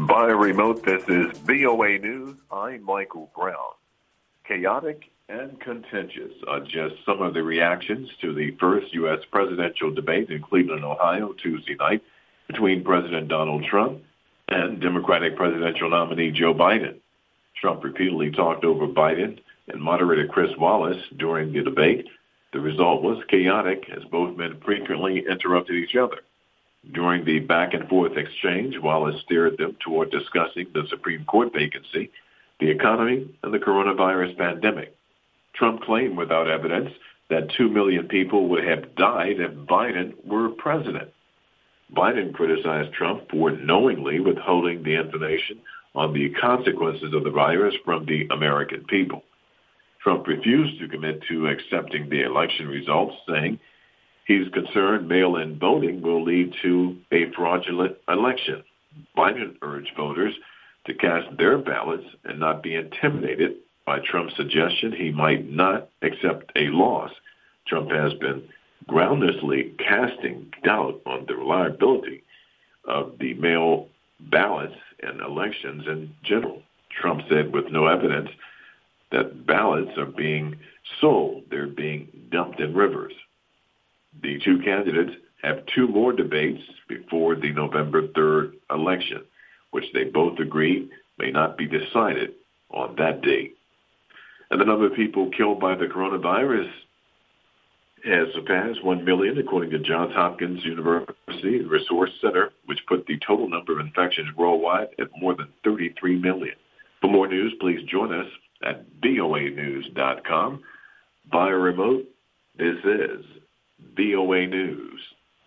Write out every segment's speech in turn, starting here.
Via remote, this is VOA News. I'm Michael Brown. Chaotic and contentious are just some of the reactions to the first U.S. presidential debate in Cleveland, Ohio, Tuesday night between President Donald Trump and Democratic presidential nominee Joe Biden. Trump repeatedly talked over Biden and moderator Chris Wallace during the debate. The result was chaotic as both men frequently interrupted each other. During the back-and-forth exchange, Wallace steered them toward discussing the Supreme Court vacancy, the economy, and the coronavirus pandemic. Trump claimed without evidence that 2 million people would have died if Biden were president. Biden criticized Trump for knowingly withholding the information on the consequences of the virus from the American people. Trump refused to commit to accepting the election results, saying he's concerned mail-in voting will lead to a fraudulent election. Biden urged voters to cast their ballots and not be intimidated by Trump's suggestion he might not accept a loss. Trump has been groundlessly casting doubt on the reliability of the mail ballots and elections in general. Trump said with no evidence that ballots are being sold, they're being dumped in rivers. The two candidates have two more debates before the November 3rd election, which they both agree may not be decided on that date. And the number of people killed by the coronavirus has surpassed 1 million, according to Johns Hopkins University Resource Center, which put the total number of infections worldwide at more than 33 million. For more news, please join us at voanews.com. Via remote, this is VOA News.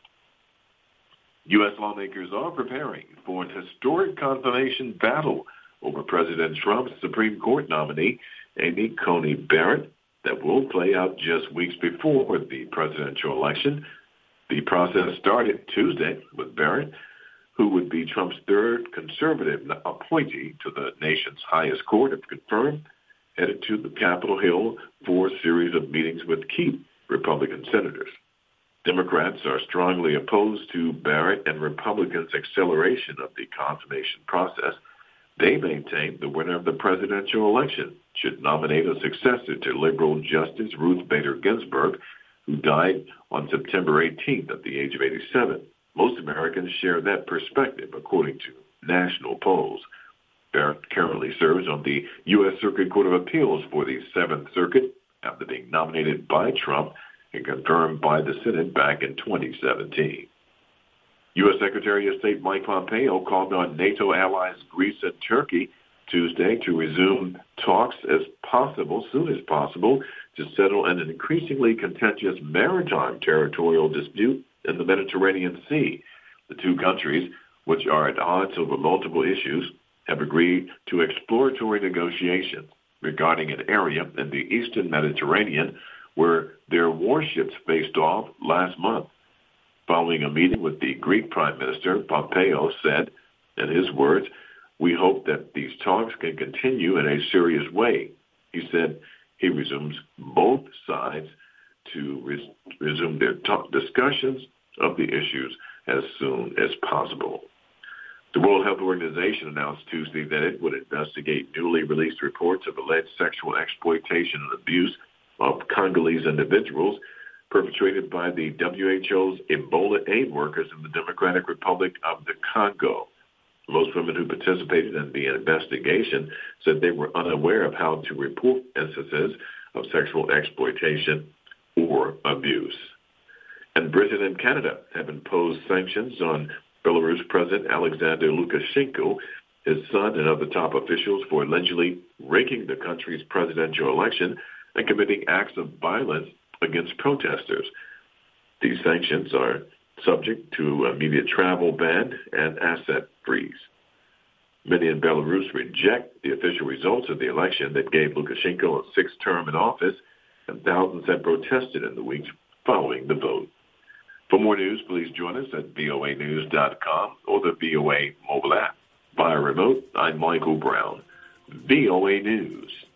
U.S. lawmakers are preparing for an historic confirmation battle over President Trump's Supreme Court nominee, Amy Coney Barrett, that will play out just weeks before the presidential election. The process started Tuesday with Barrett, who would be Trump's third conservative appointee to the nation's highest court, if confirmed, headed to the Capitol Hill for a series of meetings with key Republican senators. Democrats are strongly opposed to Barrett and Republicans' acceleration of the confirmation process. They maintain the winner of the presidential election should nominate a successor to liberal Justice Ruth Bader Ginsburg, who died on September 18th at the age of 87. Most Americans share that perspective, according to national polls. Barrett currently serves on the U.S. Circuit Court of Appeals for the 7th Circuit after being nominated by Trump and confirmed by the Senate back in 2017. U.S. Secretary of State Mike Pompeo called on NATO allies Greece and Turkey Tuesday to resume talks soon as possible, to settle an increasingly contentious maritime territorial dispute in the Mediterranean Sea. The two countries, which are at odds over multiple issues, have agreed to exploratory negotiations regarding an area in the eastern Mediterranean where their warships faced off last month. Following a meeting with the Greek Prime Minister, Pompeo said, in his words, "We hope that these talks can continue in a serious way." He said he resumes both sides to resume their discussions of the issues as soon as possible. The World Health Organization announced Tuesday that it would investigate newly released reports of alleged sexual exploitation and abuse of Congolese individuals perpetrated by the WHO's Ebola aid workers in the Democratic Republic of the Congo. Most women who participated in the investigation said they were unaware of how to report instances of sexual exploitation or abuse. And Britain and Canada have imposed sanctions on Belarus President Alexander Lukashenko, his son, and other top officials for allegedly rigging the country's presidential election and committing acts of violence against protesters. These sanctions are subject to immediate travel ban and asset freeze. Many in Belarus reject the official results of the election that gave Lukashenko a sixth term in office, and thousands have protested in the weeks following the vote. For more news, please join us at voanews.com or the VOA mobile app. Via remote, I'm Michael Brown, VOA News.